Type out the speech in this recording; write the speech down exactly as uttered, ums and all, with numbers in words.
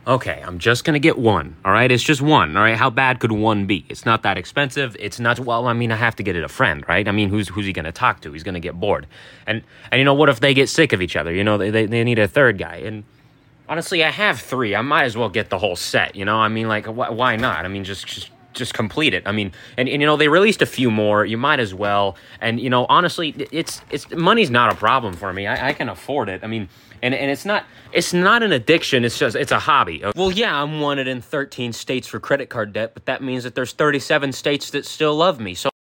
Okay, I'm just gonna get one. All right, it's just one. All right, how bad could one be? It's not that expensive. It's not. Well, I mean, I have to get it a friend, right? I mean, who's who's he gonna talk to? He's gonna get bored, and and you know what if they get sick of each other? You know, they they, they need a third guy. And honestly, I have three. I might as well get the whole set. You know, I mean, like, wh- why not? I mean, just just just complete it. I mean, and, and you know, they released a few more. You might as well. And you know, honestly, it's it's money's not a problem for me. I, I can afford it. I mean, and and it's not it's not an addiction. It's just it's a hobby. Well, yeah, I'm wanted in thirteen states for credit card debt, but that means that there's thirty-seven states that still love me. So